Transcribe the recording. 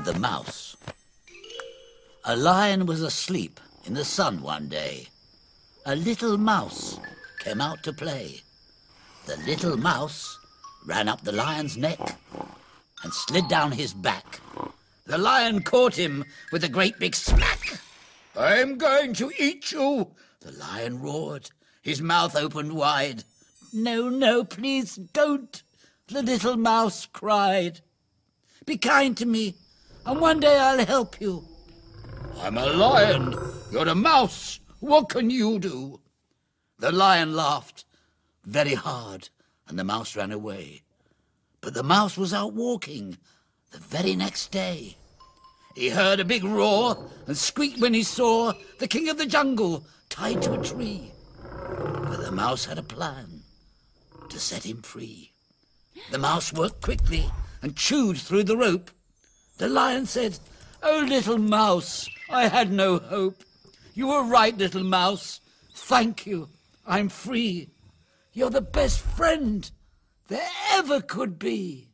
and the Mouse. A lion was asleep in the sun one day. A little mouse came out to play. The little mouse ran up the lion's neck and slid down his back. The lion caught him with a great big smack. "I'm going to eat you," the lion roared, his mouth opened wide. "No, no, please don't," the little mouse cried. "Be kind to me, and one day I'll help you." "I'm a lion, you're a mouse. What can you do?" The lion laughed very hard, and the mouse ran away. But the mouse was out walking the very next day. He heard a big roar and squeaked when he saw the king of the jungle tied to a tree. But the mouse had a plan to set him free. The mouse worked quickly and chewed through the rope. The lion said, "Oh, little mouse, I had no hope. You were right, little mouse. Thank you. I'm free. You're the best friend there ever could be."